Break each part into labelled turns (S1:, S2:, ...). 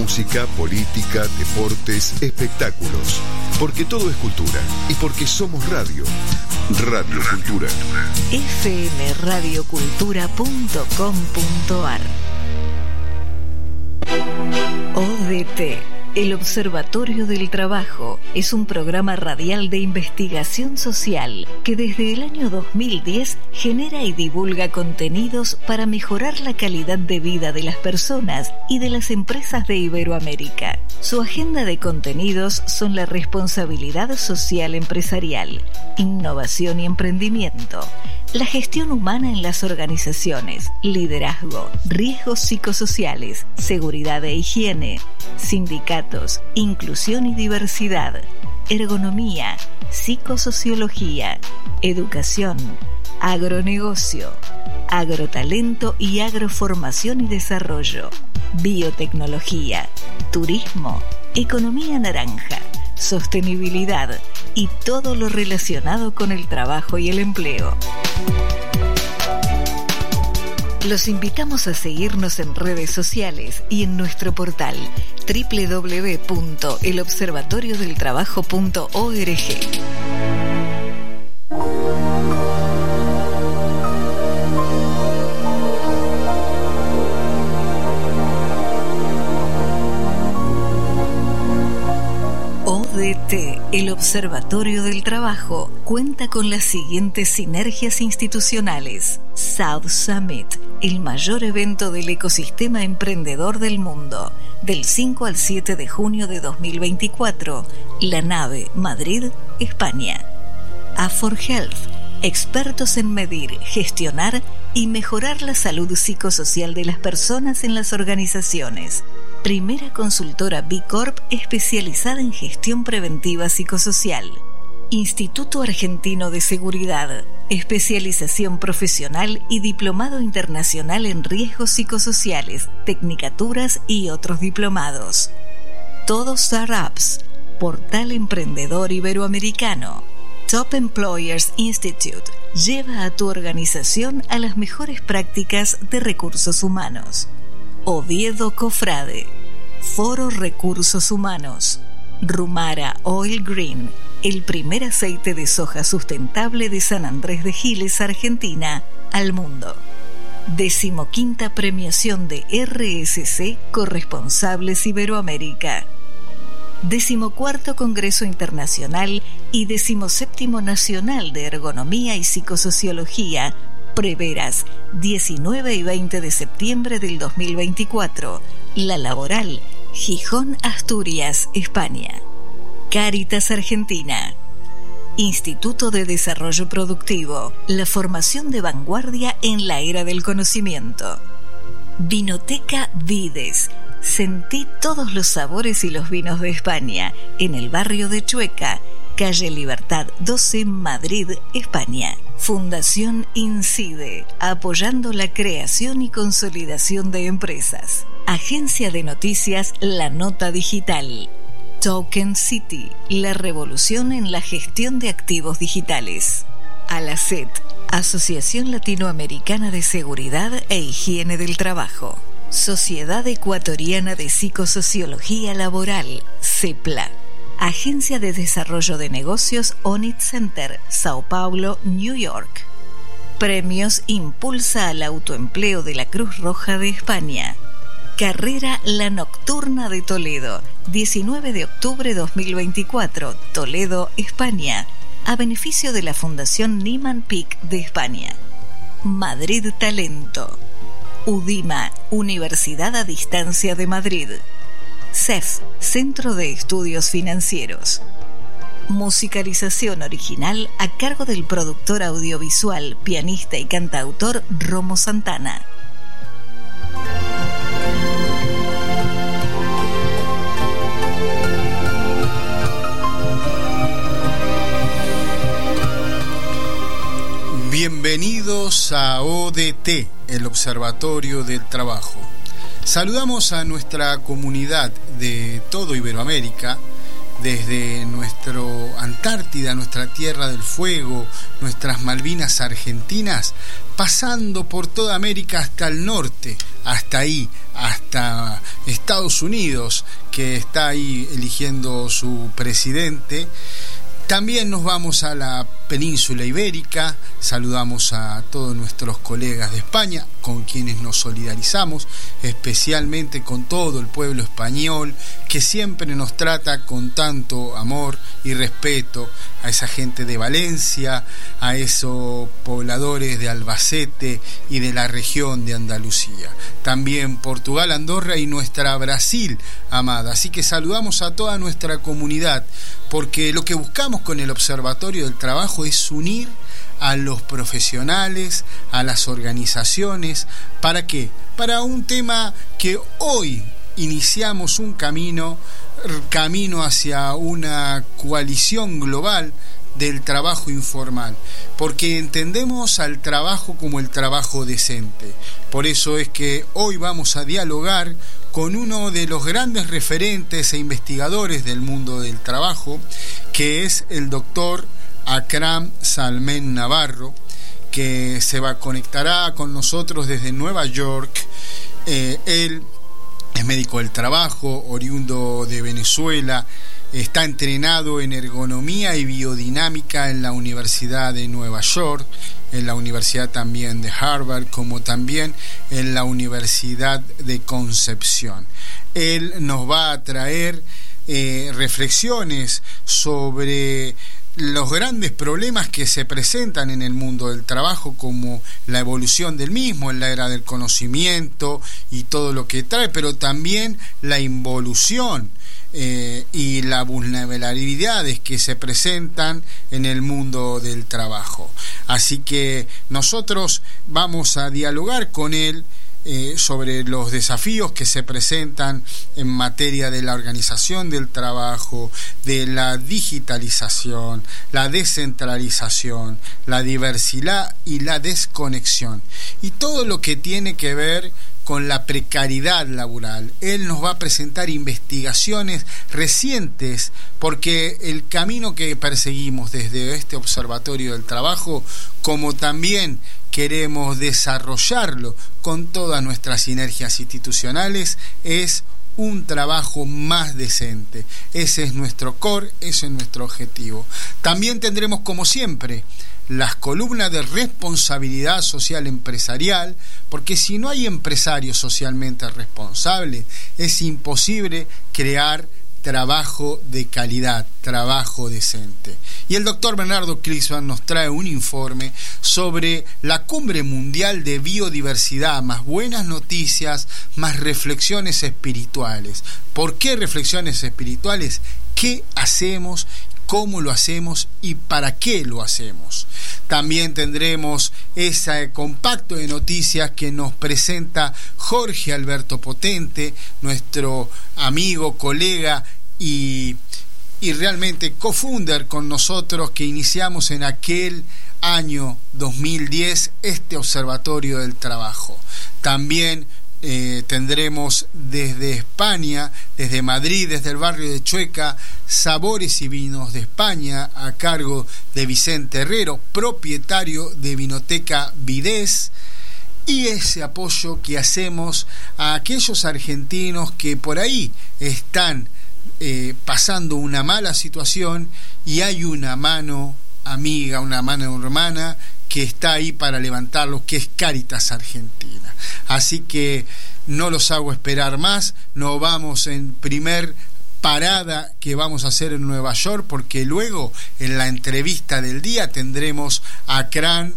S1: música, política, deportes, espectáculos. Porque todo es cultura y porque somos radio. Radio Cultura. fmradiocultura.com.ar. ODT, el Observatorio del Trabajo, es un programa radial de investigación social que desde el año 2010 genera y divulga contenidos para mejorar la calidad de vida de las personas y de las empresas de Iberoamérica. Su agenda de contenidos son la responsabilidad social empresarial, innovación y emprendimiento, la gestión humana en las organizaciones, liderazgo, riesgos psicosociales, seguridad e higiene, sindicatos, inclusión y diversidad, ergonomía, psicosociología, educación, agronegocio, agrotalento y agroformación y desarrollo, biotecnología, turismo, economía naranja, sostenibilidad y todo lo relacionado con el trabajo y el empleo. Los invitamos a seguirnos en redes sociales y en nuestro portal www.elobservatoriodeltrabajo.org. ODT, el Observatorio del Trabajo, cuenta con las siguientes sinergias institucionales: South Summit, el mayor evento del ecosistema emprendedor del mundo, del 5 al 7 de junio de 2024, La Nave, Madrid, España. A4Health, expertos en medir, gestionar y mejorar la salud psicosocial de las personas en las organizaciones. Primera consultora B Corp especializada en gestión preventiva psicosocial. Instituto Argentino de Seguridad, especialización profesional y diplomado internacional en riesgos psicosociales, tecnicaturas y otros diplomados. Todo Startups, portal emprendedor iberoamericano. Top Employers Institute lleva a tu organización a las mejores prácticas de recursos humanos. Oviedo Cofrade, Foro Recursos Humanos. Rumara Oil Green, el primer aceite de soja sustentable de San Andrés de Giles, Argentina, al mundo. 15ª premiación de RSC Corresponsables Iberoamérica. 14º Congreso Internacional y 17º Nacional de Ergonomía y Psicosociología, Preveras, 19 y 20 de septiembre del 2024. La Laboral, Gijón, Asturias, España. Cáritas Argentina. Instituto de Desarrollo Productivo, la formación de vanguardia en la era del conocimiento. Vinoteca Vides. Sentí todos los sabores y los vinos de España, en el barrio de Chueca, calle Libertad 12, Madrid, España. Fundación Incide, apoyando la creación y consolidación de empresas. Agencia de noticias La Nota Digital. Token City, la revolución en la gestión de activos digitales. ALACET, Asociación Latinoamericana de Seguridad e Higiene del Trabajo. Sociedad Ecuatoriana de Psicosociología Laboral, CEPLA. Agencia de Desarrollo de Negocios Onit Center, Sao Paulo, New York. Premios Impulsa al Autoempleo de la Cruz Roja de España. Carrera La Nocturna de Toledo, 19 de octubre 2024, Toledo, España, a beneficio de la Fundación Nieman Pick de España. Madrid Talento. UDIMA, Universidad a Distancia de Madrid. CEF, Centro de Estudios Financieros. Musicalización original a cargo del productor audiovisual, pianista y cantautor Romo Santana.
S2: Bienvenidos a ODT, el Observatorio del Trabajo. Saludamos a nuestra comunidad de todo Iberoamérica, desde nuestro Antártida, nuestra Tierra del Fuego, nuestras Malvinas argentinas, pasando por toda América hasta el norte, hasta ahí, hasta Estados Unidos, que está ahí eligiendo su presidente. También nos vamos a la península ibérica, saludamos a todos nuestros colegas de España, con quienes nos solidarizamos, especialmente con todo el pueblo español, que siempre nos trata con tanto amor y respeto, a esa gente de Valencia, a esos pobladores de Albacete y de la región de Andalucía. También Portugal, Andorra y nuestra Brasil amada. Así que saludamos a toda nuestra comunidad, porque lo que buscamos con el Observatorio del Trabajo es unir a los profesionales, a las organizaciones. ¿Para qué? Para un tema que hoy iniciamos un camino hacia una coalición global del trabajo informal, porque entendemos al trabajo como el trabajo decente. Por eso es que hoy vamos a dialogar con uno de los grandes referentes e investigadores del mundo del trabajo, que es el doctor Akram Salmen Navarro, que se conectará con nosotros desde Nueva York. Él es médico del trabajo, oriundo de Venezuela, está entrenado en ergonomía y biodinámica en la Universidad de Nueva York, en la Universidad también de Harvard, como también en la Universidad de Concepción. Él nos va a traer reflexiones sobre los grandes problemas que se presentan en el mundo del trabajo, como la evolución del mismo en la era del conocimiento y todo lo que trae, pero también la involución y las vulnerabilidades que se presentan en el mundo del trabajo. Así que nosotros vamos a dialogar con él sobre los desafíos que se presentan en materia de la organización del trabajo, de la digitalización, la descentralización, la diversidad y la desconexión, y todo lo que tiene que ver con la precariedad laboral. Él nos va a presentar investigaciones recientes, porque el camino que perseguimos desde este Observatorio del Trabajo, como también queremos desarrollarlo con todas nuestras sinergias institucionales, es un trabajo más decente. Ese es nuestro core, ese es nuestro objetivo. También tendremos, como siempre, las columnas de responsabilidad social empresarial, porque si no hay empresarios socialmente responsables, es imposible crear trabajo de calidad, trabajo decente. Y el doctor Bernardo Klicksberg nos trae un informe sobre la Cumbre Mundial de Biodiversidad, más buenas noticias, más reflexiones espirituales. ¿Por qué reflexiones espirituales? ¿Qué hacemos? ¿Cómo lo hacemos? ¿Y para qué lo hacemos? También tendremos ese compacto de noticias que nos presenta Jorge Alberto Potente, nuestro amigo, colega y realmente co-founder con nosotros, que iniciamos en aquel año 2010 este Observatorio del Trabajo. También tendremos desde España, desde Madrid, desde el barrio de Chueca, Sabores y Vinos de España, a cargo de Vicente Herrero, propietario de Vinoteca Vidés, y ese apoyo que hacemos a aquellos argentinos que por ahí están pasando una mala situación, y hay una mano amiga, una mano hermana que está ahí para levantarlos, que es Cáritas Argentina. Así que no los hago esperar más, nos vamos en primer parada que vamos a hacer en Nueva York, porque luego en la entrevista del día tendremos a Akram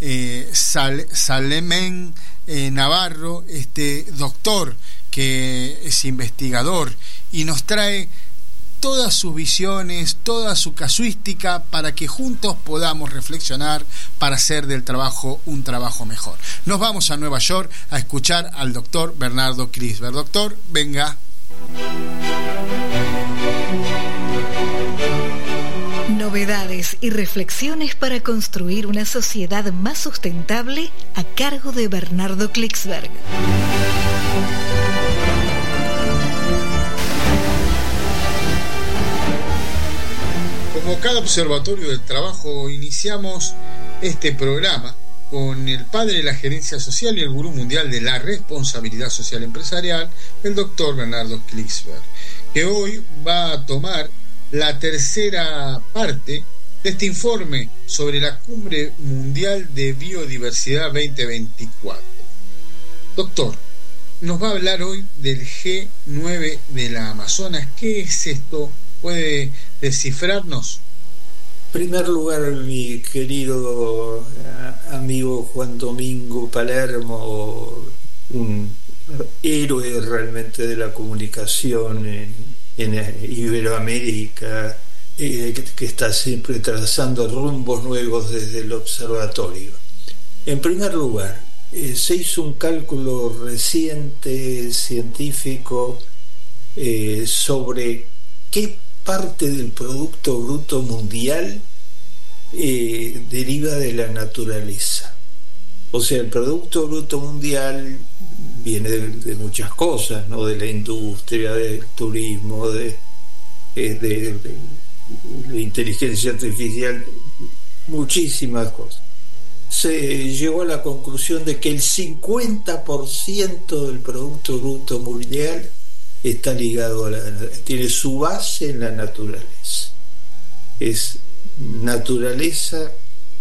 S2: Salmen Navarro, este doctor que es investigador y nos trae todas sus visiones, toda su casuística, para que juntos podamos reflexionar para hacer del trabajo un trabajo mejor. Nos vamos a Nueva York a escuchar al doctor Bernardo Klicksberg. Doctor, venga.
S1: Novedades y reflexiones para construir una sociedad más sustentable, a cargo de Bernardo Klicksberg.
S2: Como cada Observatorio del Trabajo, iniciamos este programa con el padre de la gerencia social y el gurú mundial de la responsabilidad social empresarial, el doctor Bernardo Klicksberg, que hoy va a tomar la tercera parte de este informe sobre la Cumbre Mundial de Biodiversidad 2024. Doctor, nos va a hablar hoy del G9 de la Amazonas. ¿Qué es esto? ¿Puede descifrarnos?
S3: En primer lugar, mi querido amigo Juan Domingo Palermo, un héroe realmente de la comunicación en Iberoamérica, que está siempre trazando rumbos nuevos desde el observatorio. En primer lugar, se hizo un cálculo reciente científico sobre qué parte del Producto Bruto Mundial deriva de la naturaleza. O sea, el Producto Bruto Mundial viene de muchas cosas, ¿no? De la industria, del turismo, de inteligencia artificial, muchísimas cosas. Se llegó a la conclusión de que el 50% del Producto Bruto Mundial está ligado tiene su base en la naturaleza. Es naturaleza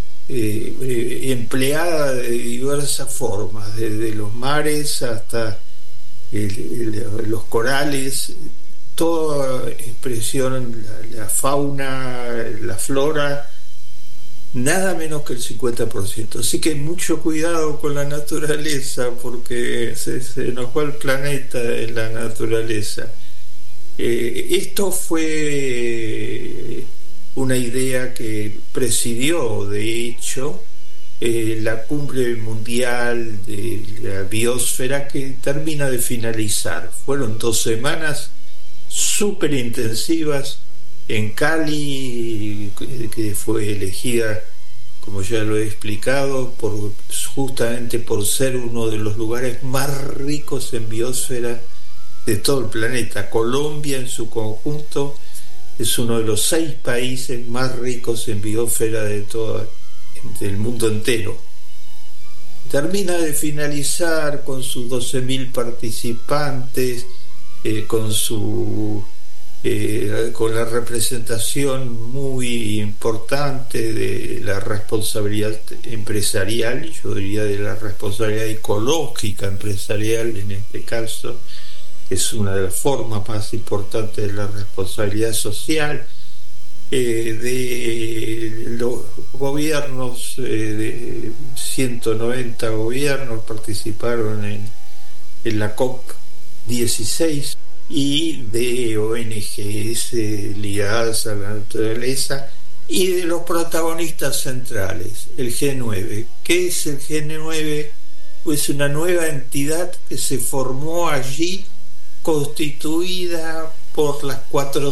S3: empleada de diversas formas, desde los mares hasta los corales, toda expresión, la fauna, la flora, nada menos que el 50%. Así que mucho cuidado con la naturaleza, porque se nos va el planeta en la naturaleza. Esto fue una idea que presidió, de hecho, la Cumbre Mundial de la Biosfera, que termina de finalizar. Fueron 2 semanas súper intensivas en Cali, que fue elegida, como ya lo he explicado, justamente por ser uno de los lugares más ricos en biosfera de todo el planeta. Colombia en su conjunto es uno de los 6 países más ricos en biosfera del mundo entero. Termina de finalizar con sus 12.000 participantes, con la representación muy importante de la responsabilidad empresarial, yo diría de la responsabilidad ecológica empresarial en este caso, que es una de las formas más importantes de la responsabilidad social, de los gobiernos, de 190 gobiernos participaron en la COP16, y de ONGs ligadas a la naturaleza, y de los protagonistas centrales, el G9. ¿Qué es el G9? Pues una nueva entidad que se formó allí, constituida por las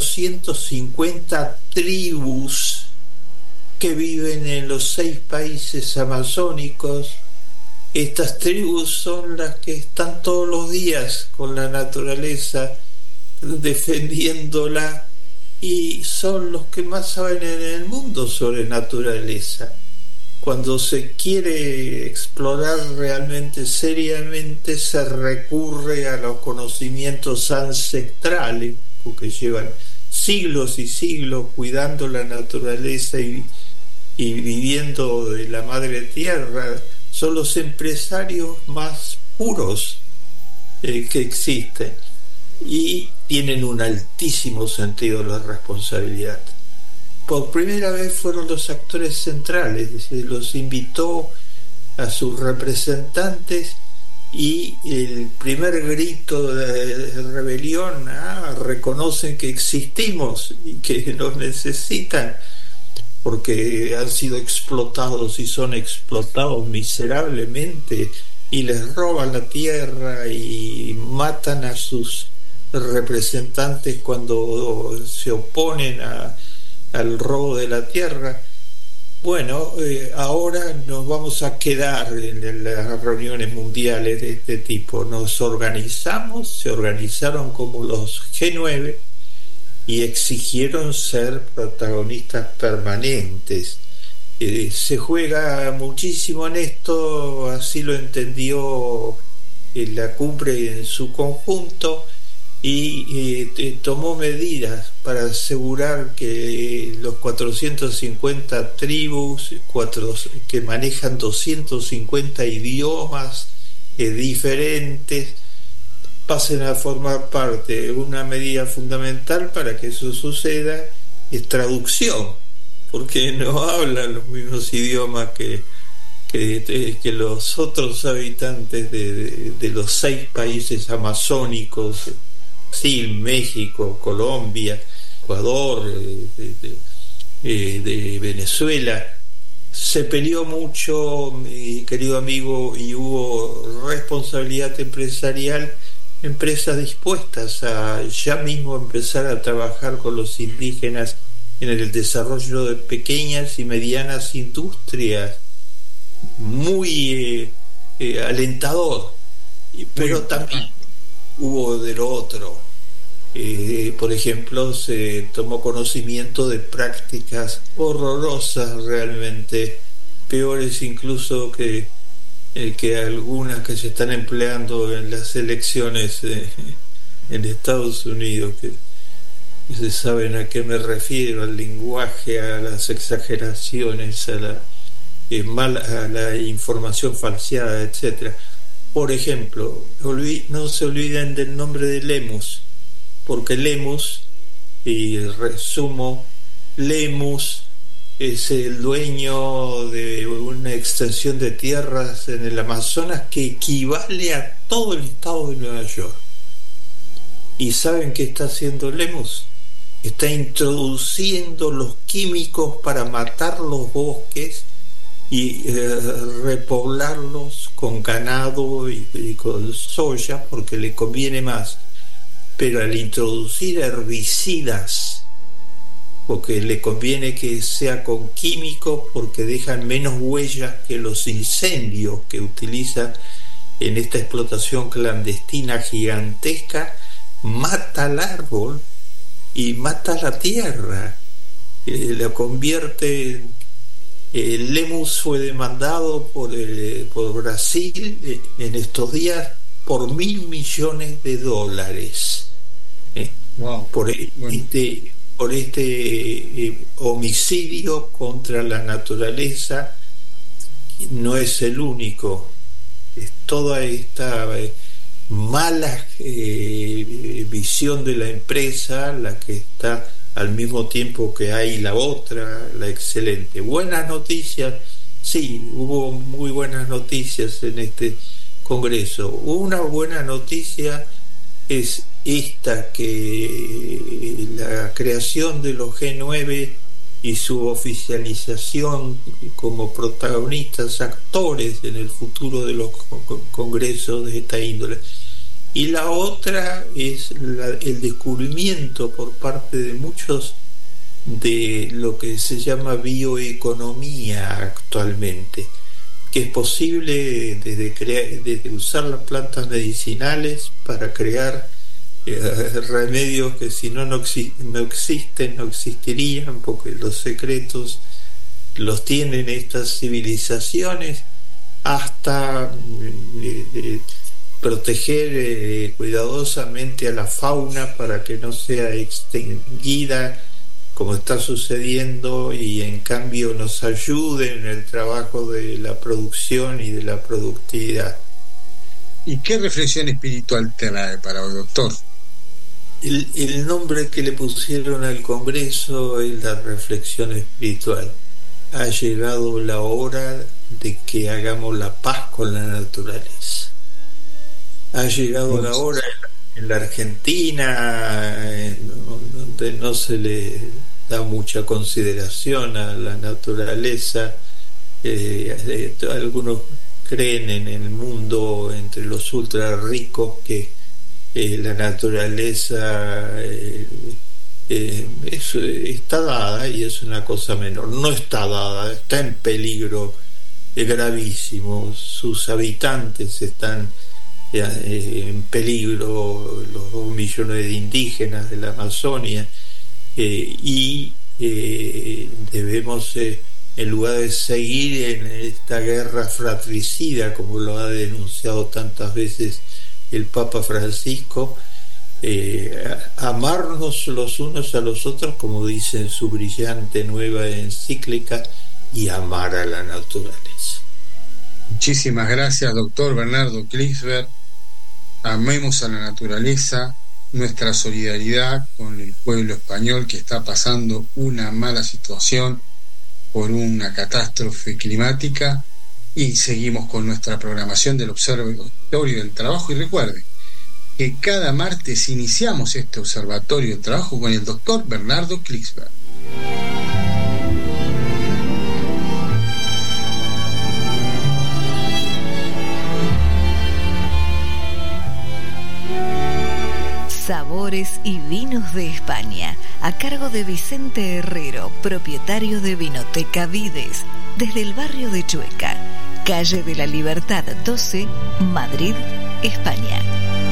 S3: 450 tribus que viven en los 6 países amazónicos. Estas tribus son las que están todos los días con la naturaleza, defendiéndola, y son los que más saben en el mundo sobre naturaleza. Cuando se quiere explorar realmente seriamente, se recurre a los conocimientos ancestrales, porque llevan siglos y siglos cuidando la naturaleza y viviendo de la madre tierra. Son los empresarios más puros que existen, y tienen un altísimo sentido de la responsabilidad. Por primera vez fueron los actores centrales, se los invitó a sus representantes, y el primer grito de rebelión: reconocen que existimos y que nos necesitan, porque han sido explotados y son explotados miserablemente, y les roban la tierra y matan a sus representantes cuando se oponen al robo de la tierra. Bueno, ahora nos vamos a quedar en las reuniones mundiales de este tipo. Nos organizamos, se organizaron como los G9 y exigieron ser protagonistas permanentes. Se juega muchísimo en esto, así lo entendió la cumbre en su conjunto, y tomó medidas para asegurar que los 450 tribus que manejan 250 idiomas diferentes pasen a formar parte. Una medida fundamental para que eso suceda es traducción, porque no hablan los mismos idiomas que los otros habitantes de los 6 países amazónicos: Brasil, México, Colombia, Ecuador, de Venezuela. Se peleó mucho, mi querido amigo, y hubo responsabilidad empresarial, empresas dispuestas a ya mismo empezar a trabajar con los indígenas en el desarrollo de pequeñas y medianas industrias. Muy alentador, pero también hubo de lo otro. Por ejemplo, se tomó conocimiento de prácticas horrorosas, realmente peores incluso que algunas que se están empleando en las elecciones en Estados Unidos, que se saben a qué me refiero: al lenguaje, a las exageraciones, a la información falseada, etcétera. Por ejemplo, no se olviden del nombre de Lemus, porque Lemus, y resumo, Lemus es el dueño de una extensión de tierras en el Amazonas que equivale a todo el estado de Nueva York. ¿Y saben qué está haciendo Lemus? Está introduciendo los químicos para matar los bosques y repoblarlos con ganado y con soya, porque le conviene más. Pero al introducir herbicidas, porque le conviene que sea con químicos, porque dejan menos huellas que los incendios que utiliza en esta explotación clandestina gigantesca, mata al árbol y mata la tierra, la convierte. El Lemus fue demandado por Brasil en estos días por $1.000 millones. Wow. Por este homicidio contra la naturaleza. No es el único. Es toda esta mala visión de la empresa la que está al mismo tiempo que hay la otra, la excelente. Buenas noticias, sí, hubo muy buenas noticias en este congreso. Una buena noticia es esta, que la creación de los G9 y su oficialización como protagonistas, actores en el futuro de los congresos de esta índole. Y la otra es el descubrimiento por parte de muchos de lo que se llama bioeconomía actualmente, que es posible desde usar las plantas medicinales para crear remedios que si no existen, no existirían, porque los secretos los tienen estas civilizaciones, hasta proteger cuidadosamente a la fauna para que no sea extinguida, como está sucediendo, y en cambio nos ayude en el trabajo de la producción y de la productividad.
S2: ¿Y qué reflexión espiritual trae para hoy, doctor?
S3: El nombre que le pusieron al Congreso es la reflexión espiritual. Ha llegado la hora de que hagamos la paz con la naturaleza. Ha llegado la hora en la Argentina, donde no se le da mucha consideración a la naturaleza. Algunos creen en el mundo, entre los ultra ricos, que la naturaleza está dada y es una cosa menor. No está dada, está en peligro gravísimo. Sus habitantes están en peligro, los 2 millones de indígenas de la Amazonia, y debemos en lugar de seguir en esta guerra fratricida, como lo ha denunciado tantas veces el Papa Francisco, amarnos los unos a los otros, como dice en su brillante nueva encíclica, y amar a la naturaleza.
S2: Muchísimas gracias, doctor Bernardo Klicksberg. Amemos a la naturaleza, nuestra solidaridad con el pueblo español que está pasando una mala situación por una catástrofe climática, y seguimos con nuestra programación del Observatorio del Trabajo. Y recuerden que cada martes iniciamos este Observatorio del Trabajo con el doctor Bernardo Klicksberg.
S1: Sabores y vinos de España, a cargo de Vicente Herrero, propietario de Vinoteca Vides, desde el barrio de Chueca, calle de la Libertad 12, Madrid, España.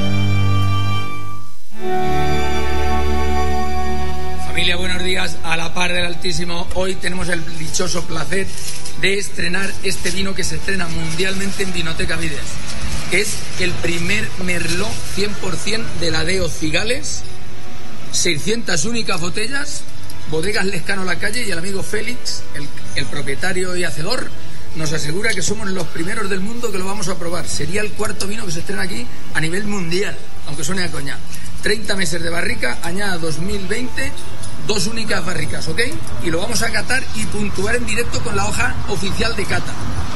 S4: Familia, buenos días. A la par del Altísimo, hoy tenemos el dichoso placer de estrenar este vino que se estrena mundialmente en Vinoteca Vides. Es el primer Merlot 100% de la DEO Cigales, 600 únicas botellas, Bodegas Lescano La Calle, y el amigo Félix, el propietario y hacedor, nos asegura que somos los primeros del mundo que lo vamos a probar. Sería el cuarto vino que se estrena aquí a nivel mundial, aunque suene a coña. 30 meses de barrica, añada 2020, 2 únicas barricas, ¿ok? Y lo vamos a catar y puntuar en directo con la hoja oficial de cata.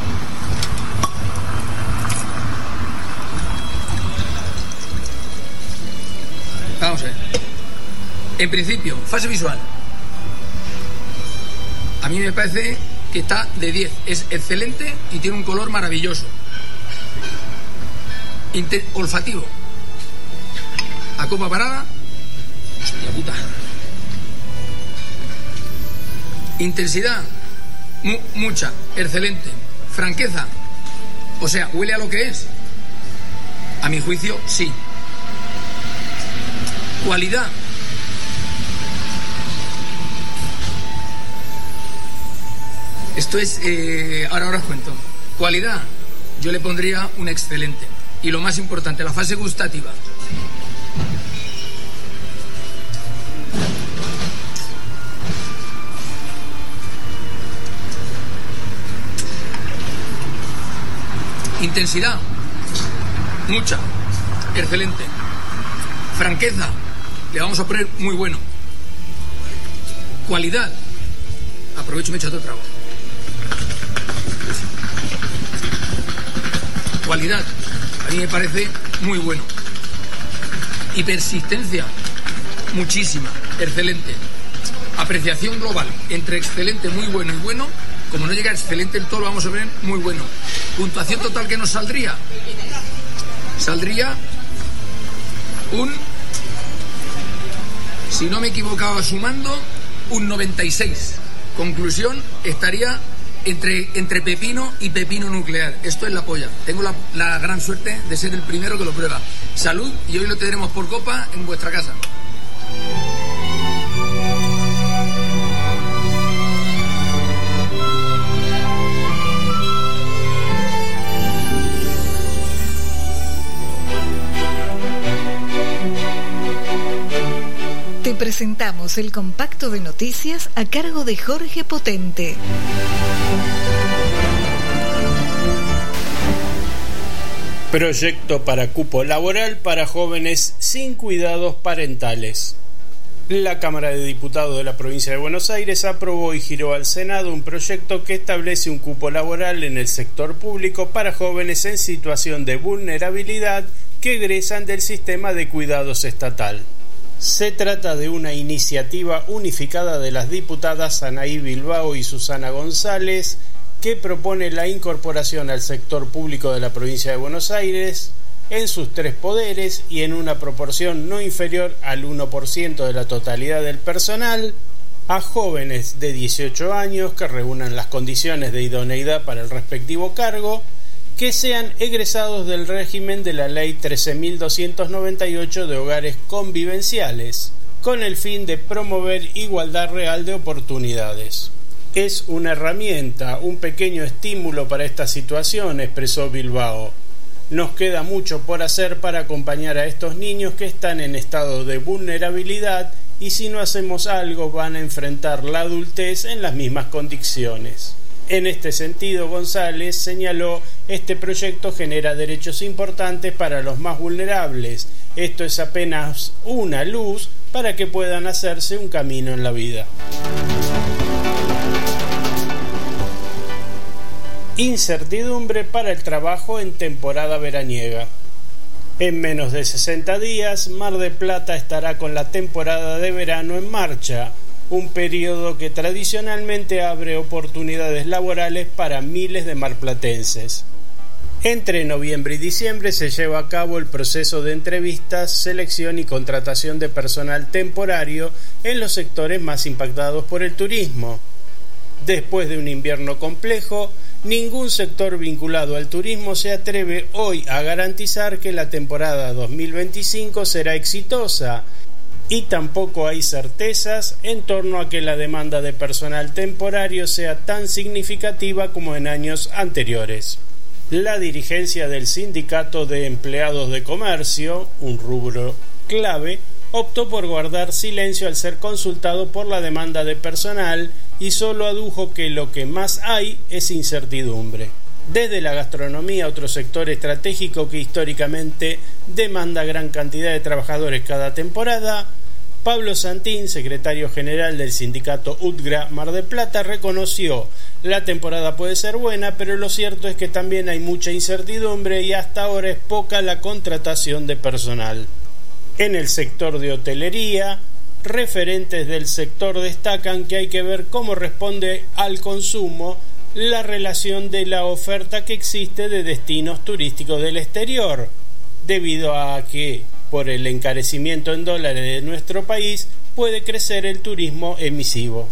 S4: Vamos a ver. En principio, fase visual. A mí me parece que está de 10. Es excelente y tiene un color maravilloso. Olfativo. A copa parada. Hostia puta. Intensidad. Mucha. Excelente. Franqueza. O sea, ¿huele a lo que es? A mi juicio, sí. Cualidad. Esto es... ahora os cuento. Cualidad. Yo le pondría un excelente. Y lo más importante, la fase gustativa. Intensidad. Mucha. Excelente. Franqueza. Le vamos a poner muy bueno. Cualidad. Aprovecho y me echo otro trago. Cualidad. A mí me parece muy bueno. Y persistencia. Muchísima. Excelente. Apreciación global. Entre excelente, muy bueno y bueno. Como no llega a excelente en todo, lo vamos a ver muy bueno. Puntuación total que nos saldría. Saldría un... Si no me equivocaba sumando, un 96. Conclusión, estaría entre pepino y pepino nuclear. Esto es la polla. Tengo la gran suerte de ser el primero que lo prueba. Salud, y hoy lo tendremos por copa en vuestra casa.
S1: Te presentamos el compacto de noticias a cargo de Jorge Potente.
S5: Proyecto para cupo laboral para jóvenes sin cuidados parentales. La Cámara de Diputados de la Provincia de Buenos Aires aprobó y giró al Senado un proyecto que establece un cupo laboral en el sector público para jóvenes en situación de vulnerabilidad que egresan del sistema de cuidados estatal. Se trata de una iniciativa unificada de las diputadas Anaí Bilbao y Susana González, que propone la incorporación al sector público de la provincia de Buenos Aires en sus 3 poderes y en una proporción no inferior al 1% de la totalidad del personal a jóvenes de 18 años que reúnan las condiciones de idoneidad para el respectivo cargo, que sean egresados del régimen de la Ley 13.298 de hogares convivenciales, con el fin de promover igualdad real de oportunidades. Es una herramienta, un pequeño estímulo para esta situación, expresó Bilbao. Nos queda mucho por hacer para acompañar a estos niños que están en estado de vulnerabilidad y si no hacemos algo van a enfrentar la adultez en las mismas condiciones. En este sentido, González señaló, este proyecto genera derechos importantes para los más vulnerables. Esto es apenas una luz para que puedan hacerse un camino en la vida. Incertidumbre para el trabajo en temporada veraniega. En menos de 60 días, Mar del Plata estará con la temporada de verano en marcha, un periodo que tradicionalmente abre oportunidades laborales para miles de marplatenses. Entre noviembre y diciembre se lleva a cabo el proceso de entrevistas, selección y contratación de personal temporario en los sectores más impactados por el turismo. Después de un invierno complejo, ningún sector vinculado al turismo se atreve hoy a garantizar que la temporada 2025 será exitosa, y tampoco hay certezas en torno a que la demanda de personal temporario sea tan significativa como en años anteriores. La dirigencia del Sindicato de Empleados de Comercio, un rubro clave, optó por guardar silencio al ser consultado por la demanda de personal y solo adujo que lo que más hay es incertidumbre. Desde la gastronomía, otro sector estratégico que históricamente demanda gran cantidad de trabajadores cada temporada, Pablo Santín, secretario general del sindicato UTGRA Mar del Plata, reconoció: la temporada puede ser buena, pero lo cierto es que también hay mucha incertidumbre y hasta ahora es poca la contratación de personal. En el sector de hotelería, referentes del sector destacan que hay que ver cómo responde al consumo la relación de la oferta que existe de destinos turísticos del exterior, debido a que, por el encarecimiento en dólares de nuestro país, puede crecer el turismo emisivo.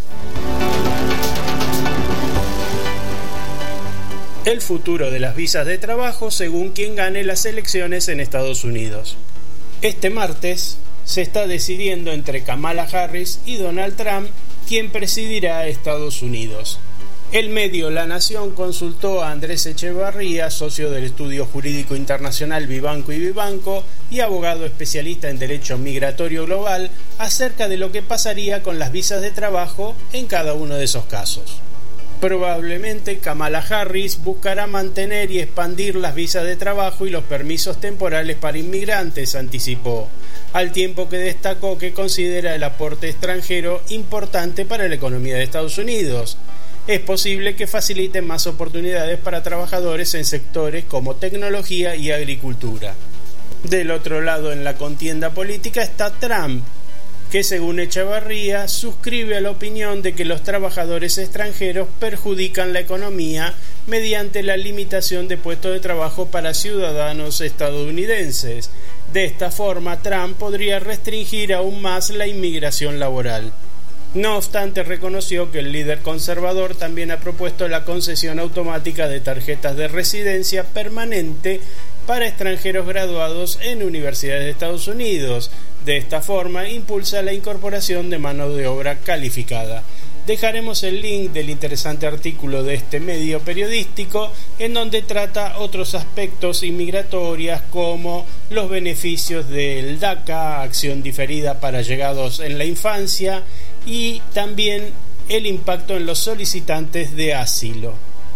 S5: El futuro de las visas de trabajo según quien gane las elecciones en Estados Unidos. Este martes se está decidiendo entre Kamala Harris y Donald Trump quién presidirá a Estados Unidos. El medio La Nación consultó a Andrés Echevarría, socio del estudio jurídico internacional Vivanco y Vivanco y abogado especialista en derecho migratorio global, acerca de lo que pasaría con las visas de trabajo en cada uno de esos casos. Probablemente Kamala Harris buscará mantener y expandir las visas de trabajo y los permisos temporales para inmigrantes, anticipó, al tiempo que destacó que considera el aporte extranjero importante para la economía de Estados Unidos. Es posible que faciliten más oportunidades para trabajadores en sectores como tecnología y agricultura. Del otro lado, en la contienda política está Trump, que según Echevarría suscribe a la opinión de que los trabajadores extranjeros perjudican la economía mediante la limitación de puestos de trabajo para ciudadanos estadounidenses. De esta forma, Trump podría restringir aún más la inmigración laboral. No obstante, reconoció que el líder conservador también ha propuesto la concesión automática de tarjetas de residencia permanente para extranjeros graduados en universidades de Estados Unidos. De esta forma, impulsa la incorporación de mano de obra calificada. Dejaremos el link del interesante artículo de este medio periodístico en donde trata otros aspectos inmigratorios como los beneficios del DACA, acción diferida para llegados en la infancia, y también el impacto en los solicitantes de asilo.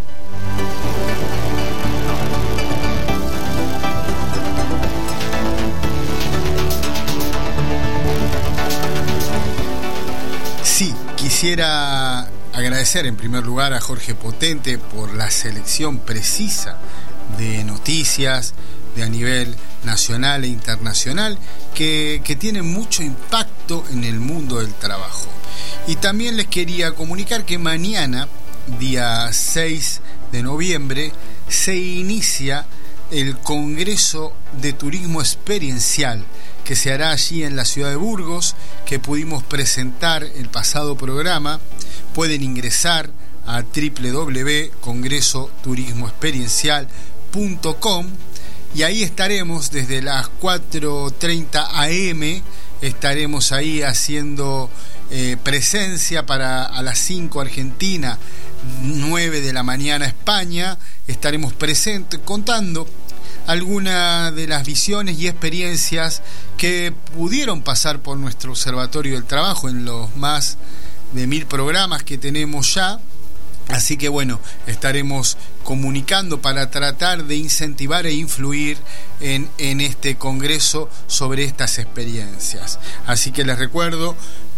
S2: Sí, quisiera agradecer en primer lugar a Jorge Potente por la selección precisa de noticias de a nivel nacional e internacional que tienen mucho impacto en el mundo del trabajo. Y también les quería comunicar que mañana, día 6 de noviembre, se inicia el Congreso de Turismo Experiencial que se hará allí en la ciudad de Burgos, que pudimos presentar el pasado programa. Pueden ingresar a www.congresoturismoexperiencial.com y ahí estaremos desde las 4:30 am, estaremos ahí haciendo presencia para a las 5 Argentina, 9 de la mañana España. Estaremos presentes contando algunas de las visiones y experiencias que pudieron pasar por nuestro Observatorio del Trabajo en los más de 1000 programas que tenemos ya. Así que bueno, estaremos comunicando para tratar de incentivar e influir en este congreso sobre estas experiencias. Así que les recuerdo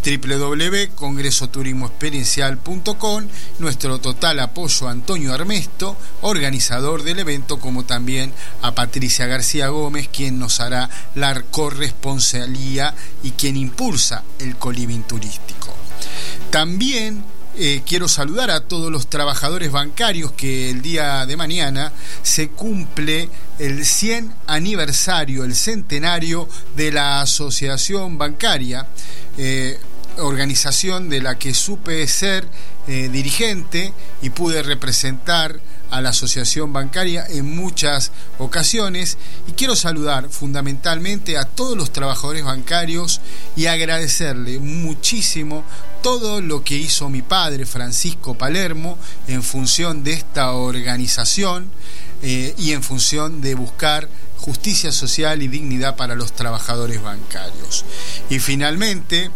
S2: www.congresoturismoexperiencial.com, nuestro total apoyo a Antonio Armesto, organizador del evento, como también a Patricia García Gómez, quien nos hará la corresponsalía y quien impulsa el coliving turístico. También quiero saludar a todos los trabajadores bancarios, que el día de mañana se cumple el 100 aniversario, el centenario de la Asociación Bancaria, organización de la que supe ser dirigente y pude representar a la Asociación Bancaria en muchas ocasiones. Y quiero saludar fundamentalmente a todos los trabajadores bancarios y agradecerle muchísimo todo lo que hizo mi padre Francisco Palermo en función de esta organización y en función de buscar justicia social y dignidad para los trabajadores bancarios. Y finalmente,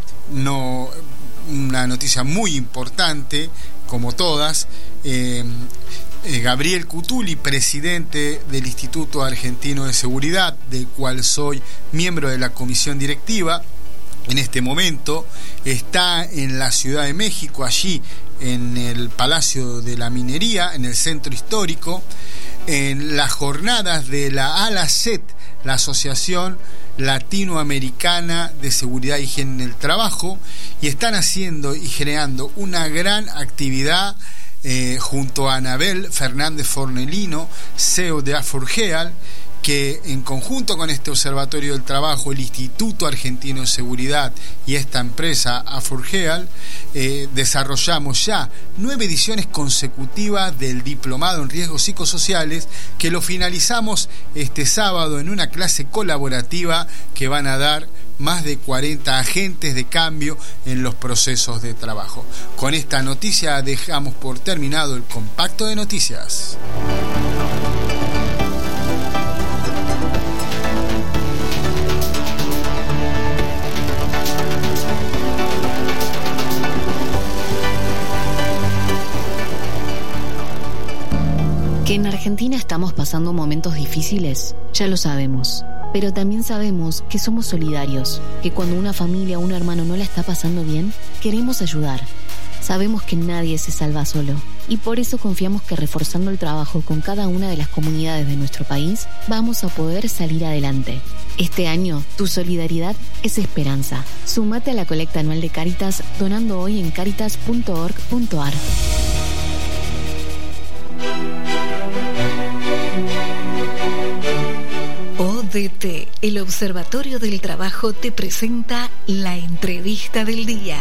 S2: una noticia muy importante, como todas, Gabriel Cutuli, presidente del Instituto Argentino de Seguridad, del cual soy miembro de la comisión directiva, en este momento está en la Ciudad de México, allí en el Palacio de la Minería, en el centro histórico, en las jornadas de la ALACET, la Asociación Latinoamericana de Seguridad e Higiene en el Trabajo, y están haciendo y creando una gran actividad junto a Anabel Fernández Fornelino, CEO de Aforgeal, que en conjunto con este Observatorio del Trabajo, el Instituto Argentino de Seguridad y esta empresa Aforgeal, desarrollamos ya 9 ediciones consecutivas del Diplomado en Riesgos Psicosociales, que lo finalizamos este sábado en una clase colaborativa que van a dar más de 40 agentes de cambio en los procesos de trabajo. Con esta noticia dejamos por terminado el compacto de noticias.
S6: Que en Argentina estamos pasando momentos difíciles, ya lo sabemos. Pero también sabemos que somos solidarios, que cuando una familia o un hermano no la está pasando bien, queremos ayudar. Sabemos que nadie se salva solo, y por eso confiamos que reforzando el trabajo con cada una de las comunidades de nuestro país, vamos a poder salir adelante. Este año, tu solidaridad es esperanza. Súmate a la colecta anual de Cáritas donando hoy en caritas.org.ar.
S1: ODT, el Observatorio del Trabajo, te presenta la entrevista del día.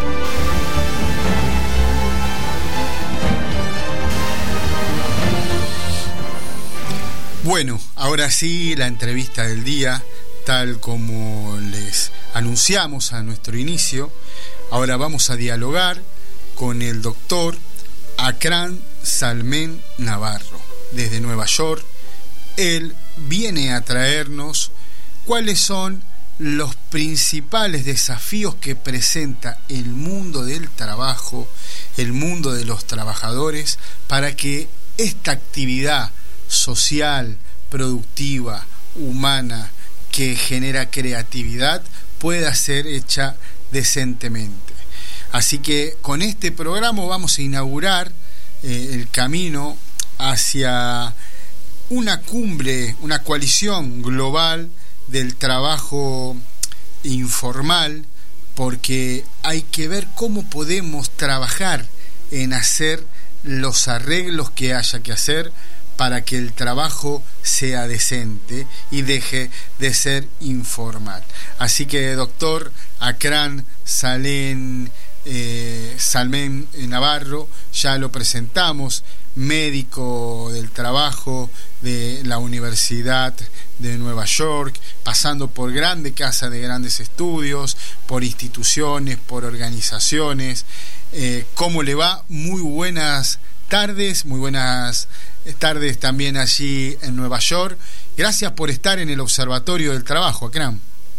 S2: Bueno, ahora sí, la entrevista del día, tal como les anunciamos a nuestro inicio. Ahora vamos a dialogar con el doctor Akram Salmen Navarro, desde Nueva York. Él viene a traernos cuáles son los principales desafíos que presenta el mundo del trabajo, el mundo de los trabajadores, para que esta actividad social, productiva, humana, que genera creatividad, pueda ser hecha decentemente. Así que con este programa vamos a inaugurar el camino hacia una cumbre, una coalición global del trabajo informal, porque hay que ver cómo podemos trabajar en hacer los arreglos que haya que hacer para que el trabajo sea decente y deje de ser informal. Así que, doctor Akram Salmen Salmén Navarro, ya lo presentamos, médico del trabajo de la Universidad de Nueva York, pasando por grande casa de grandes estudios, por instituciones, por organizaciones. ¿Cómo le va? Muy buenas tardes también allí en Nueva York. Gracias por estar en el Observatorio del Trabajo, Akram.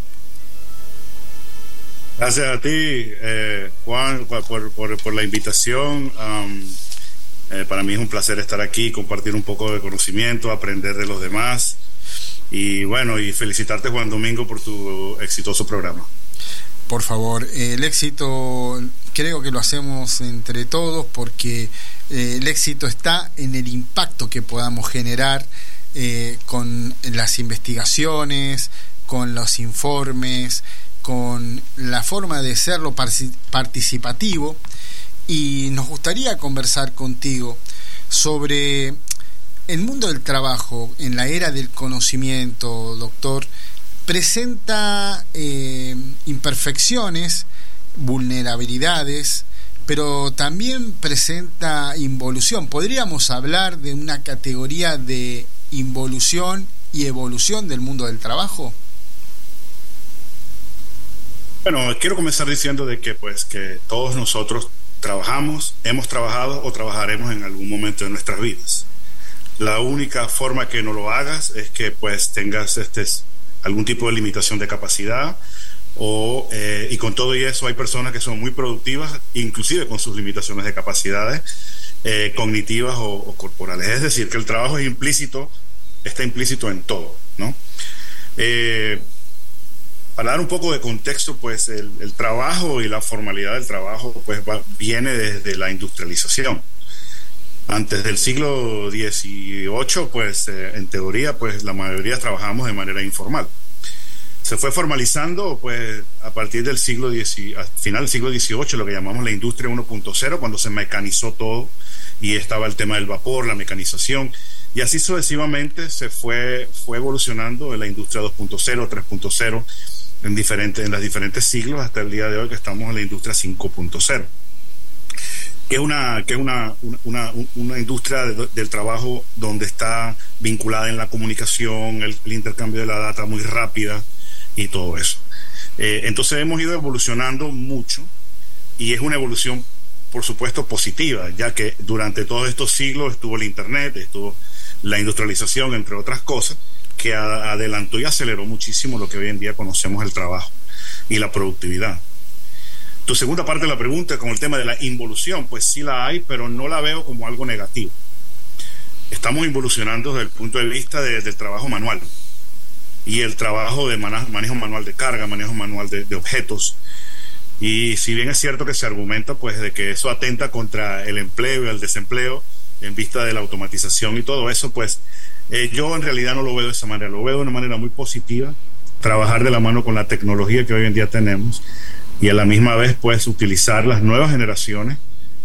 S7: Gracias a ti, Juan, por la invitación. Para mí es un placer estar aquí, compartir un poco de conocimiento, aprender de los demás. Y bueno, y felicitarte, Juan Domingo, por tu exitoso programa.
S2: Por favor, el éxito creo que lo hacemos entre todos, porque el éxito está en el impacto que podamos generar con las investigaciones, con los informes, con la forma de serlo participativo. Y nos gustaría conversar contigo sobre el mundo del trabajo en la era del conocimiento, doctor. Presenta imperfecciones, vulnerabilidades, pero también presenta involución. ¿Podríamos hablar de una categoría de involución y evolución del mundo del trabajo?
S7: Bueno, quiero comenzar diciendo de que todos nosotros trabajamos, hemos trabajado o trabajaremos en algún momento de nuestras vidas. La única forma que no lo hagas es que tengas algún tipo de limitación de capacidad y con todo y eso hay personas que son muy productivas, inclusive con sus limitaciones de capacidades cognitivas o corporales. Es decir, que el trabajo está implícito en todo, ¿no? Para dar un poco de contexto, el trabajo y la formalidad del trabajo viene desde la industrialización. Antes del siglo XVIII, en teoría, la mayoría trabajamos de manera informal. Se fue formalizando, a partir del final del siglo XVIII, lo que llamamos la industria 1.0, cuando se mecanizó todo y estaba el tema del vapor, la mecanización, y así sucesivamente se fue evolucionando en la industria 2.0, 3.0, en los diferentes siglos hasta el día de hoy, que estamos en la industria 5.0. Que es una industria del trabajo donde está vinculada en la comunicación, el intercambio de la data muy rápida y todo eso. Entonces hemos ido evolucionando mucho, y es una evolución, por supuesto, positiva, ya que durante todos estos siglos estuvo el Internet, estuvo la industrialización, entre otras cosas, que adelantó y aceleró muchísimo lo que hoy en día conocemos el trabajo y la productividad. Tu segunda parte de la pregunta, con el tema de la involución, sí la hay, pero no la veo como algo negativo. Estamos involucionando desde el punto de vista del trabajo manual y el trabajo de manejo manual de carga, manejo manual de objetos. Y si bien es cierto que se argumenta de que eso atenta contra el empleo y el desempleo en vista de la automatización y todo eso, yo en realidad no lo veo de esa manera, lo veo de una manera muy positiva, trabajar de la mano con la tecnología que hoy en día tenemos y a la misma vez utilizar las nuevas generaciones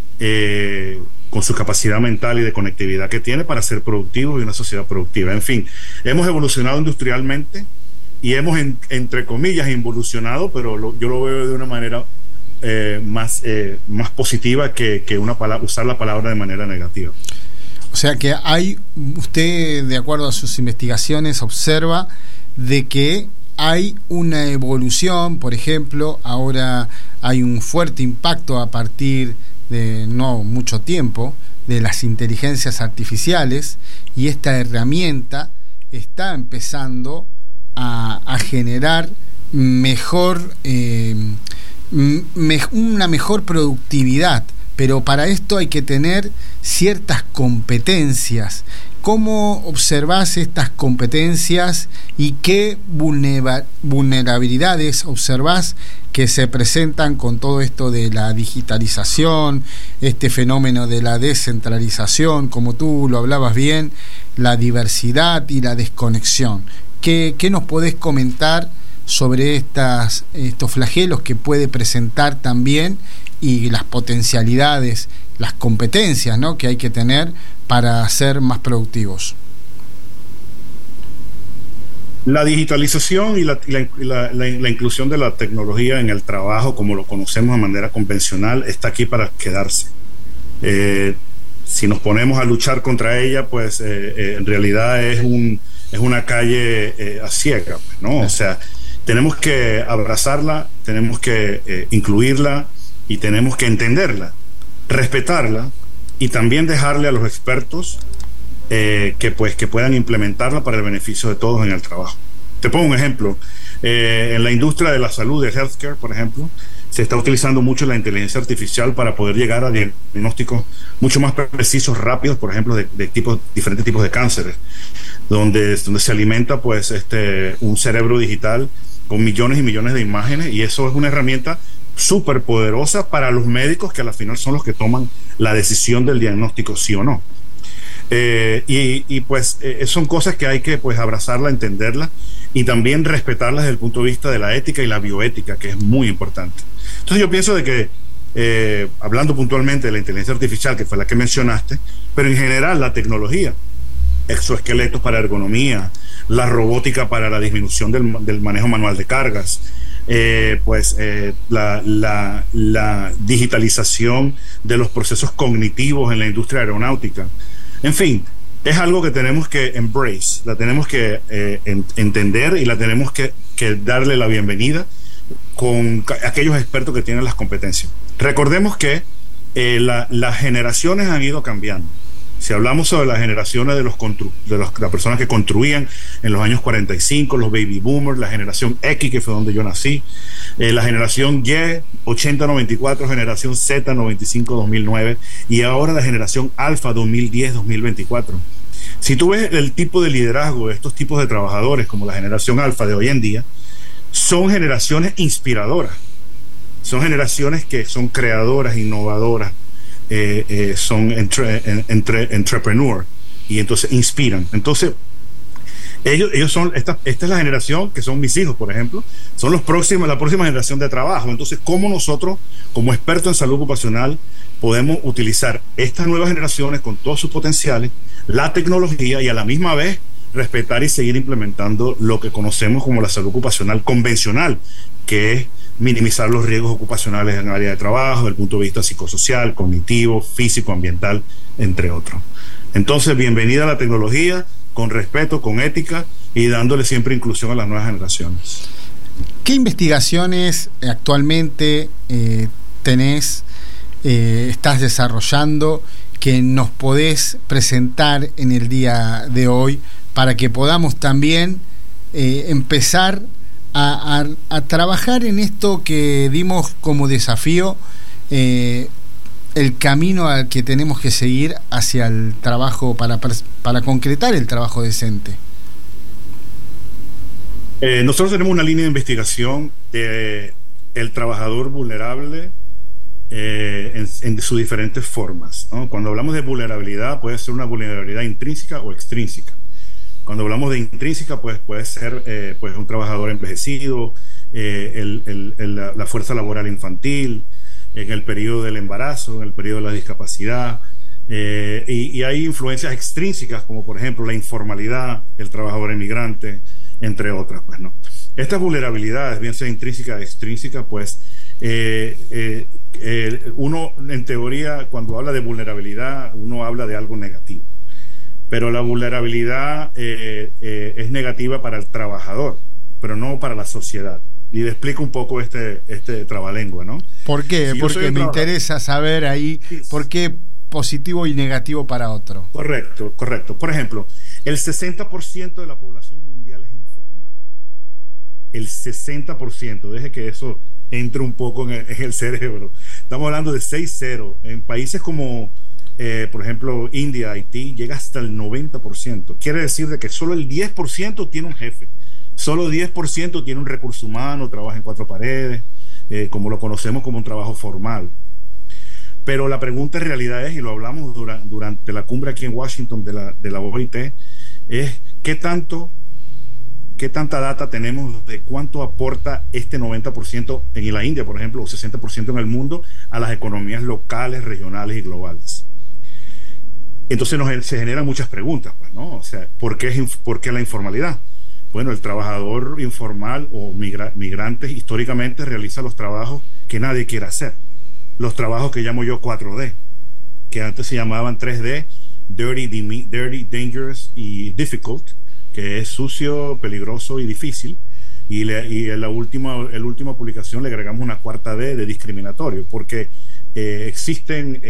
S7: con su capacidad mental y de conectividad que tiene para ser productivos y una sociedad productiva. En fin, hemos evolucionado industrialmente y hemos, entre comillas, involucionado, pero yo lo veo de una manera más positiva que usar la palabra de manera negativa.
S2: O sea que usted, de acuerdo a sus investigaciones, observa de que hay una evolución. Por ejemplo, ahora hay un fuerte impacto a partir de no mucho tiempo de las inteligencias artificiales, y esta herramienta está empezando a generar una mejor productividad. Pero para esto hay que tener ciertas competencias. ¿Cómo observás estas competencias y qué vulnerabilidades observás que se presentan con todo esto de la digitalización, este fenómeno de la descentralización, como tú lo hablabas bien, la diversidad y la desconexión? ¿Qué nos podés comentar sobre estos flagelos que puede presentar también, y las potencialidades, las competencias, ¿no?, que hay que tener para ser más productivos?
S7: La digitalización y la inclusión de la tecnología en el trabajo, como lo conocemos de manera convencional, está aquí para quedarse. Si nos ponemos a luchar contra ella, pues en realidad es una calle a ciega, ¿no? O sea, tenemos que abrazarla, tenemos que incluirla y tenemos que entenderla, respetarla y también dejarle a los expertos que puedan implementarla para el beneficio de todos en el trabajo. Te pongo un ejemplo. En la industria de la salud, de healthcare, por ejemplo, se está utilizando mucho la inteligencia artificial para poder llegar a diagnósticos mucho más precisos, rápidos, por ejemplo, de diferentes tipos de cánceres, donde se alimenta pues un cerebro digital con millones y millones de imágenes, y eso es una herramienta súper poderosa para los médicos, que a la final son los que toman la decisión del diagnóstico, sí o no. Son cosas que hay que pues abrazarla, entenderla y también respetarlas desde el punto de vista de la ética y la bioética, que es muy importante. Entonces yo pienso de que, hablando puntualmente de la inteligencia artificial, que fue la que mencionaste, pero en general la tecnología, exoesqueletos para ergonomía, la robótica para la disminución del manejo manual de cargas, la digitalización de los procesos cognitivos en la industria aeronáutica. En fin, es algo que tenemos que embrace, la tenemos que entender y la tenemos que darle la bienvenida con aquellos expertos que tienen las competencias. Recordemos que las generaciones han ido cambiando. Si hablamos sobre las generaciones de las personas que construían en los años 45, los baby boomers, la generación X, que fue donde yo nací, la generación Y, 80-94, generación Z, 95-2009, y ahora la generación Alfa, 2010-2024. Si tú ves el tipo de liderazgo de estos tipos de trabajadores, como la generación Alfa de hoy en día, son generaciones inspiradoras, son generaciones que son creadoras, innovadoras, son entrepreneur, y entonces inspiran. Entonces ellos son esta es la generación que son mis hijos, por ejemplo, son la próxima generación de trabajo. Entonces, ¿cómo nosotros como expertos en salud ocupacional podemos utilizar estas nuevas generaciones con todos sus potenciales, la tecnología, y a la misma vez respetar y seguir implementando lo que conocemos como la salud ocupacional convencional, que es minimizar los riesgos ocupacionales en el área de trabajo, desde el punto de vista psicosocial, cognitivo, físico, ambiental, entre otros? Entonces, bienvenida a la tecnología, con respeto, con ética, y dándole siempre inclusión a las nuevas generaciones.
S2: ¿Qué investigaciones actualmente estás desarrollando que nos podés presentar en el día de hoy para que podamos también empezar a trabajar en esto que dimos como desafío, el camino al que tenemos que seguir hacia el trabajo para concretar el trabajo decente?
S7: Nosotros tenemos una línea de investigación de el trabajador vulnerable en sus diferentes formas, ¿no? Cuando hablamos de vulnerabilidad, puede ser una vulnerabilidad intrínseca o extrínseca. Cuando hablamos de intrínseca, pues puede ser pues un trabajador envejecido, la fuerza laboral infantil, en el periodo del embarazo, en el periodo de la discapacidad, y hay influencias extrínsecas, como por ejemplo la informalidad, el trabajador emigrante, entre otras, pues, ¿no? Estas vulnerabilidades, bien sea intrínseca o extrínseca, pues uno en teoría, cuando habla de vulnerabilidad, uno habla de algo negativo, pero la vulnerabilidad es negativa para el trabajador, pero no para la sociedad. Y le explico un poco este trabalengua, ¿no?
S2: ¿Por qué? Porque me interesa saber ahí por qué positivo y negativo para otro.
S7: Correcto. Por ejemplo, el 60% de la población mundial es informal. El 60%, deje que eso entre un poco en el cerebro. Estamos hablando de 6-0. En países como, por ejemplo, India, Haití, llega hasta el 90%. Quiere decir de que solo el 10% tiene un jefe. Solo 10% tiene un recurso humano, trabaja en cuatro paredes, como lo conocemos como un trabajo formal. Pero la pregunta en realidad es, y lo hablamos durante la cumbre aquí en Washington de la OIT, es ¿qué tanta data tenemos de cuánto aporta este 90% en la India, por ejemplo, o 60% en el mundo, a las economías locales, regionales y globales? Entonces se generan muchas preguntas, pues, ¿no? O sea, ¿por qué la informalidad? Bueno, el trabajador informal o migrante históricamente realiza los trabajos que nadie quiere hacer. Los trabajos que llamo yo 4D, que antes se llamaban 3D, dirty, dangerous y difficult, que es sucio, peligroso y difícil. Y en la última publicación le agregamos una cuarta D de discriminatorio, porque existen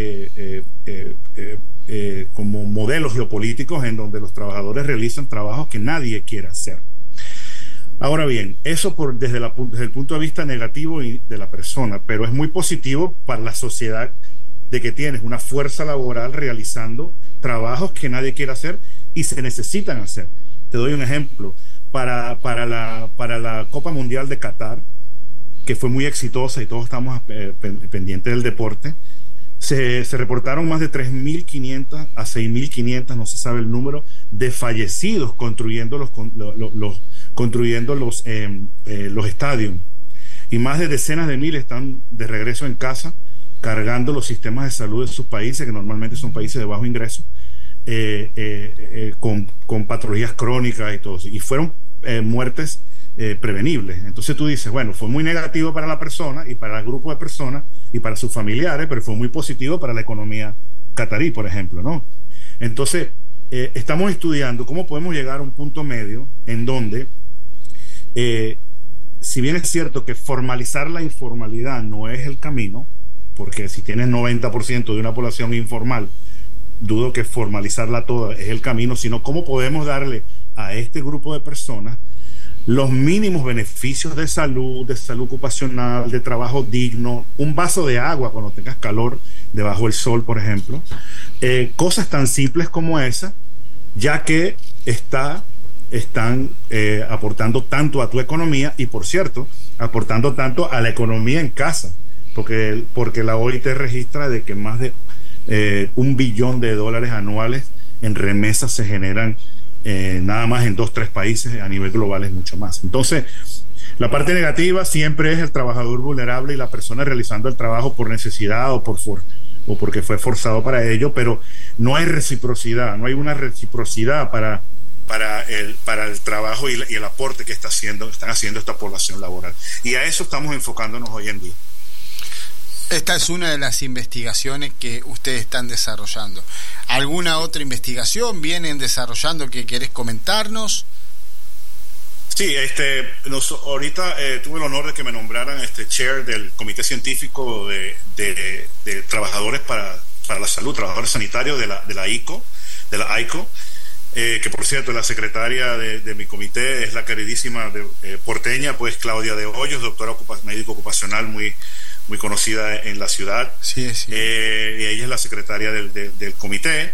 S7: como modelos geopolíticos en donde los trabajadores realizan trabajos que nadie quiere hacer. Ahora bien, eso desde el punto de vista negativo de la persona, pero es muy positivo para la sociedad de que tienes una fuerza laboral realizando trabajos que nadie quiere hacer y se necesitan hacer. Te doy un ejemplo. Para la Copa Mundial de Qatar, que fue muy exitosa y todos estamos pendientes del deporte, se reportaron más de 3.500 a 6.500, no se sabe el número, de fallecidos construyendo los estadios. Y más de decenas de miles están de regreso en casa, cargando los sistemas de salud de sus países, que normalmente son países de bajo ingreso, con patologías crónicas y todo. Y fueron muertes prevenibles. Entonces tú dices, bueno, fue muy negativo para la persona y para el grupo de personas y para sus familiares, pero fue muy positivo para la economía catarí, por ejemplo, ¿no? Entonces, estamos estudiando cómo podemos llegar a un punto medio en donde, si bien es cierto que formalizar la informalidad no es el camino, porque si tienes 90% de una población informal, dudo que formalizarla toda es el camino, sino cómo podemos darle a este grupo de personas los mínimos beneficios de salud ocupacional, de trabajo digno, un vaso de agua cuando tengas calor debajo del sol, por ejemplo, cosas tan simples como esa, ya que están aportando tanto a tu economía y, por cierto, aportando tanto a la economía en casa, porque la OIT registra de que más de $1 billón anuales en remesas se generan nada más en 2-3 países. A nivel global es mucho más. Entonces, la parte negativa siempre es el trabajador vulnerable y la persona realizando el trabajo por necesidad o porque fue forzado para ello, pero no hay reciprocidad, no hay una reciprocidad para el trabajo y el aporte que están haciendo esta población laboral. Y a eso estamos enfocándonos hoy en día.
S2: Esta es una de las investigaciones que ustedes están desarrollando. ¿Alguna otra investigación vienen desarrollando que querés comentarnos?
S7: Sí, ahorita tuve el honor de que me nombraran chair del Comité Científico de Trabajadores para la Salud, Trabajadores Sanitarios de la ICO, que por cierto la secretaria de mi comité es la queridísima porteña, pues Claudia de Hoyos, doctora médico ocupacional muy conocida en la ciudad. Sí. Y ella es la secretaria del comité.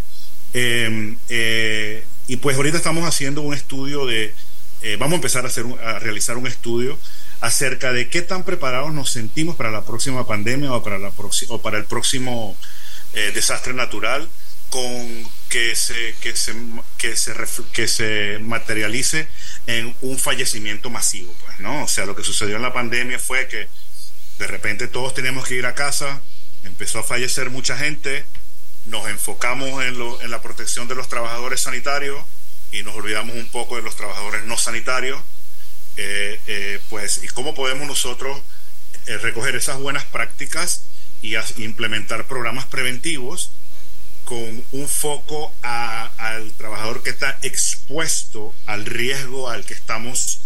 S7: Y pues ahorita estamos haciendo un estudio vamos a empezar a realizar un estudio acerca de qué tan preparados nos sentimos para la próxima pandemia o para el próximo desastre natural, con que se materialice en un fallecimiento masivo, pues, ¿no? O sea, lo que sucedió en la pandemia fue que de repente todos teníamos que ir a casa, empezó a fallecer mucha gente, nos enfocamos en la protección de los trabajadores sanitarios y nos olvidamos un poco de los trabajadores no sanitarios, pues, y cómo podemos nosotros recoger esas buenas prácticas y implementar programas preventivos con un foco al trabajador que está expuesto al riesgo al que estamos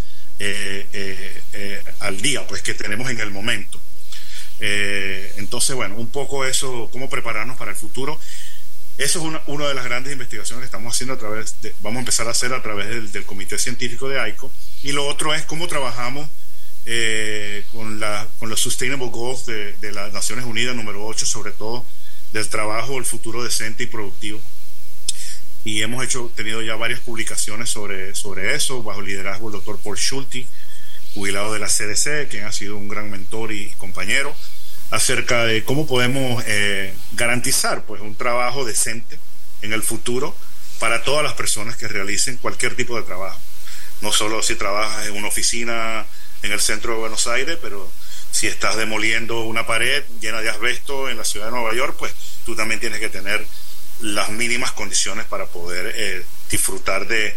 S7: al día, pues, que tenemos en el momento. Entonces, bueno, un poco eso, cómo prepararnos para el futuro. Eso es una de las grandes investigaciones que estamos haciendo vamos a empezar a hacer a través del Comité Científico de AICO. Y lo otro es cómo trabajamos con los Sustainable Goals de las Naciones Unidas número 8, sobre todo del trabajo, el futuro decente y productivo. Y hemos tenido ya varias publicaciones sobre eso, bajo el liderazgo del doctor Paul Schulte, jubilado de la CDC, quien ha sido un gran mentor y compañero, acerca de cómo podemos garantizar, pues, un trabajo decente en el futuro para todas las personas que realicen cualquier tipo de trabajo. No solo si trabajas en una oficina en el centro de Buenos Aires, pero si estás demoliendo una pared llena de asbesto en la ciudad de Nueva York, pues tú también tienes que tener las mínimas condiciones para poder disfrutar de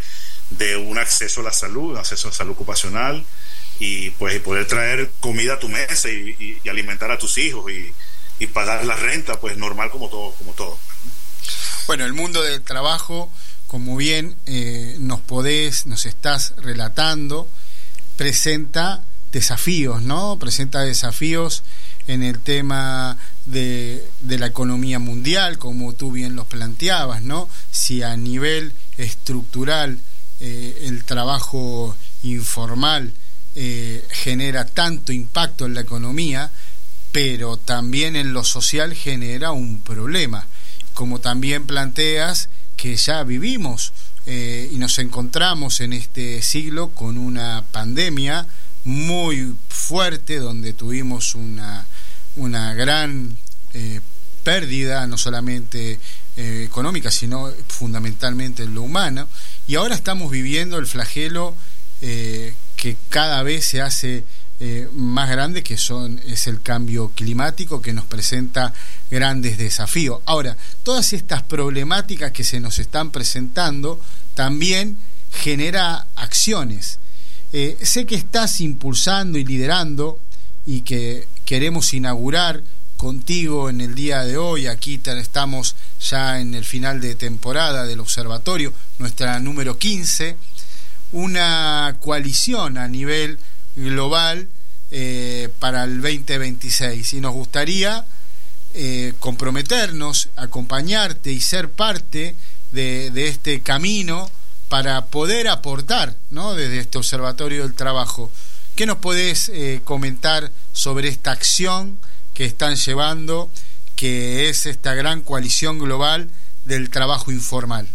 S7: de un acceso a la salud, acceso a la salud ocupacional, y pues poder traer comida a tu mesa y alimentar a tus hijos y pagar la renta, pues normal como todo.
S2: Bueno, el mundo del trabajo, como bien nos estás relatando, presenta desafíos, ¿no? Presenta desafíos en el tema de la economía mundial, como tú bien los planteabas, ¿no? Si a nivel estructural el trabajo informal genera tanto impacto en la economía, pero también en lo social genera un problema, como también planteas que ya vivimos y nos encontramos en este siglo con una pandemia muy fuerte, donde tuvimos una gran pérdida, no solamente económica, sino fundamentalmente en lo humano, y ahora estamos viviendo el flagelo que cada vez se hace más grande, que es el cambio climático, que nos presenta grandes desafíos. Ahora, todas estas problemáticas que se nos están presentando también genera acciones. Sé que estás impulsando y liderando, y que queremos inaugurar contigo en el día de hoy. Aquí estamos ya en el final de temporada del observatorio, nuestra número 15, una coalición a nivel global para el 2026, y nos gustaría comprometernos, acompañarte y ser parte de este camino para poder aportar, ¿no?, desde este Observatorio del Trabajo. ¿Qué nos podés comentar sobre esta acción que están llevando, que es esta gran coalición global del trabajo informal?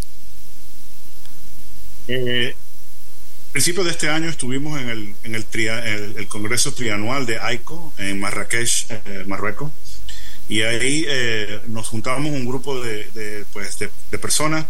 S7: A principios de este año estuvimos en el Congreso Trianual de AICO en Marrakech, Marruecos, y ahí nos juntamos un grupo de personas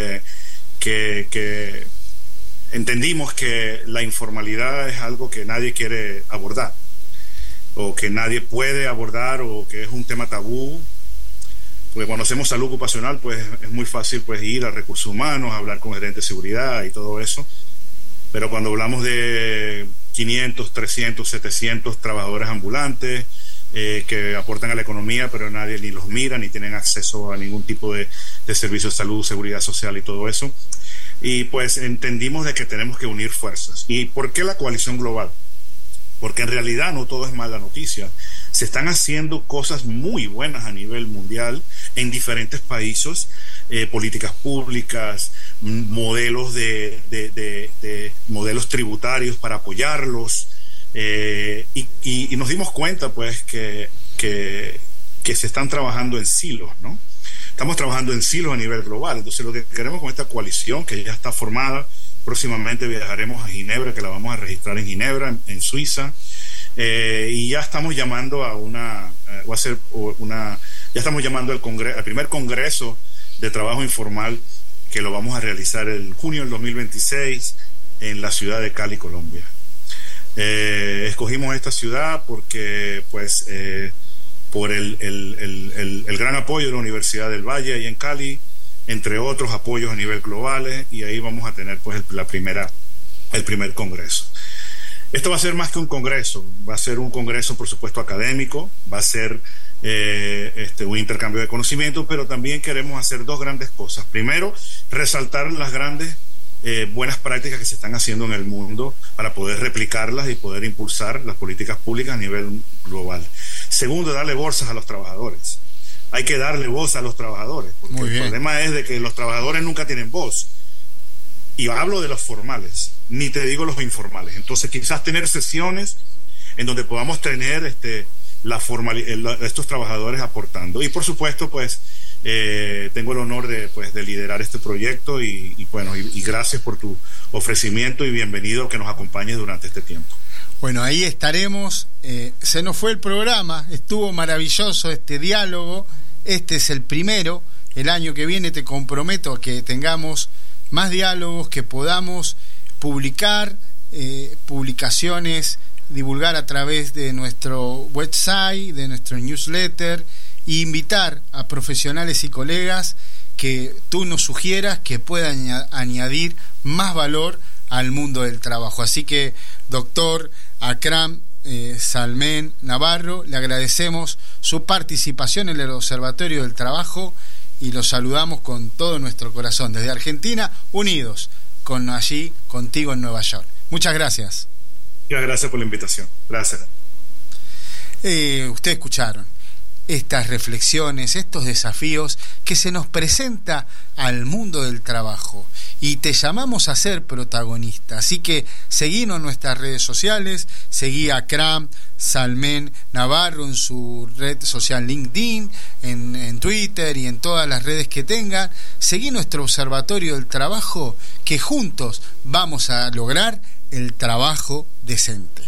S7: que entendimos que la informalidad es algo que nadie quiere abordar, o que nadie puede abordar, o que es un tema tabú. Porque cuando hacemos salud ocupacional, pues es muy fácil pues ir a recursos humanos, hablar con gerente de seguridad y todo eso. Pero cuando hablamos de 500, 300, 700 trabajadores ambulantes que aportan a la economía, pero nadie ni los mira, ni tienen acceso a ningún tipo de servicio de salud, seguridad social y todo eso. Y pues entendimos de que tenemos que unir fuerzas. ¿Y por qué la coalición global? Porque en realidad no todo es mala noticia. Se están haciendo cosas muy buenas a nivel mundial en diferentes países, políticas públicas, modelos modelos tributarios para apoyarlos, y nos dimos cuenta pues que se están trabajando en silos, ¿no? Estamos trabajando en silos a nivel global. Entonces lo que queremos con esta coalición, que ya está formada, próximamente viajaremos a Ginebra, que la vamos a registrar en Ginebra, en Suiza, y ya estamos llamando ya estamos llamando al primer congreso de trabajo informal, que lo vamos a realizar en junio del 2026 en la ciudad de Cali, Colombia. Escogimos esta ciudad porque pues por el gran apoyo de la Universidad del Valle ahí en Cali, entre otros apoyos a nivel global, y ahí vamos a tener pues el primer congreso. Esto va a ser más que un congreso, va a ser un congreso por supuesto académico, va a ser un intercambio de conocimiento, pero también queremos hacer dos grandes cosas. Primero, resaltar las grandes buenas prácticas que se están haciendo en el mundo para poder replicarlas y poder impulsar las políticas públicas a nivel global. Segundo, darle bolsas a los trabajadores. Hay que darle voz a los trabajadores, porque el problema es de que los trabajadores nunca tienen voz. Y hablo de los formales, ni te digo los informales. Entonces quizás tener sesiones en donde podamos tener estos trabajadores aportando. Y por supuesto pues tengo el honor de liderar este proyecto, y gracias por tu ofrecimiento, y bienvenido que nos acompañes durante este tiempo.
S2: Bueno, ahí estaremos. Se nos fue el programa, estuvo maravilloso este diálogo. Este es el primero. El año que viene te comprometo a que tengamos más diálogos, que podamos publicar publicaciones, divulgar a través de nuestro website, de nuestro newsletter, e invitar a profesionales y colegas que tú nos sugieras que pueda añadir más valor al mundo del trabajo. Así que, doctor Akram Salmen Navarro, le agradecemos su participación en el Observatorio del Trabajo y lo saludamos con todo nuestro corazón desde Argentina, unidos allí contigo en Nueva York. Muchas gracias.
S7: Muchas gracias por la invitación. Gracias.
S2: Ustedes escucharon estas reflexiones, estos desafíos que se nos presenta al mundo del trabajo, y te llamamos a ser protagonista. Así que seguinos en nuestras redes sociales, seguí a Akram Salmen Navarro en su red social LinkedIn, en Twitter y en todas las redes que tengan. Seguí nuestro Observatorio del Trabajo, que juntos vamos a lograr el trabajo decente.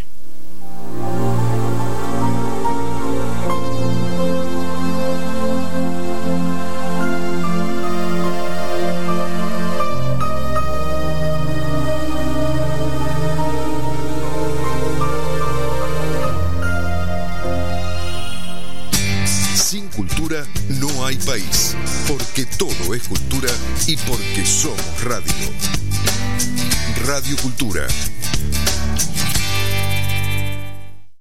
S8: Sin cultura no hay país, porque todo es cultura y porque somos radio. Radio Cultura